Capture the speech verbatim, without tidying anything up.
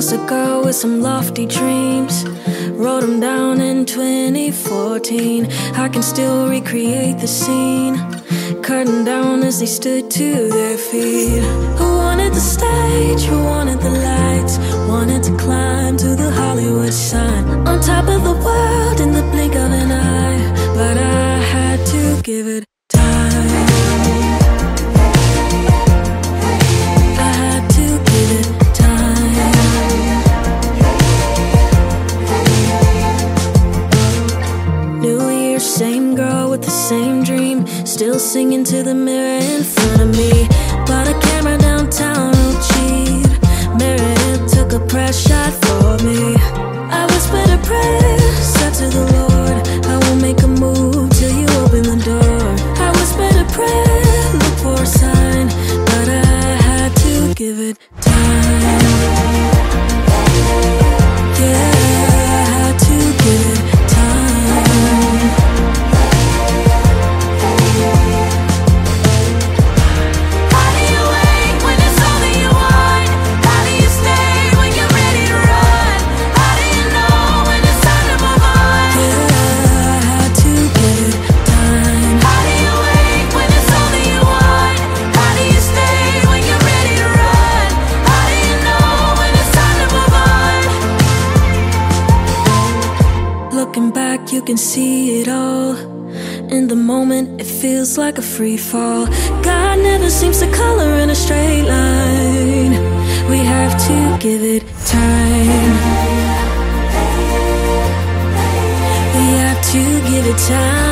was a girl with some lofty dreams. Wrote them down in twenty fourteen. I can still recreate the scene. Curtain down as they stood to their feet. Who wanted the stage? Who wanted the lights? Wanted to climb to the Hollywood sign. On top of the world in the blink of an eye. But I had to give it time. I had to give it time. New Year, same girl with the same dream. Still singing to the mirror in front of me. Bought a camera downtown, real cheap. Meredith took a press shot for me. I whispered a prayer, said to the Lord, I won't make a move till you open the door. I whispered a prayer, look for a sign, but I had to give it time. Yeah, I had to give it time. How do you wait when it's all that you want? How do you stay when you're ready to run? How do you know when it's time to move on? Yeah, I had to give it time. How do you wait when it's all that you want? How do you stay when you're ready to run? How do you know when it's time to move on? Looking back, you can see it all. In the moment, it feels like a free fall. God never seems to color in a straight line. We have to give it time. We have to give it time.